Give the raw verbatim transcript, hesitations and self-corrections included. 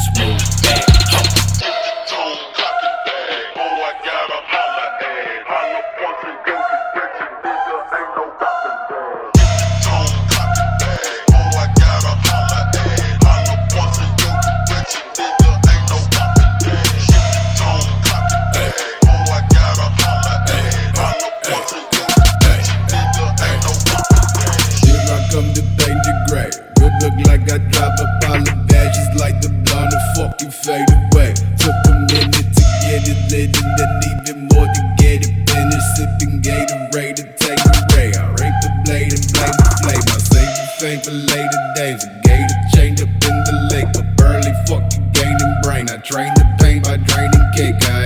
just move back. Look like I drop a pile of badges like the blonde and fucking fade away. Took a minute to get it lit and then even more to get it finished. Sipping Gatorade and take a ray. I rape the blade and blame the flame. I save the fame for later days. A gator chained up in the lake. A burly fucking gaining brain. I train the pain by draining cake. I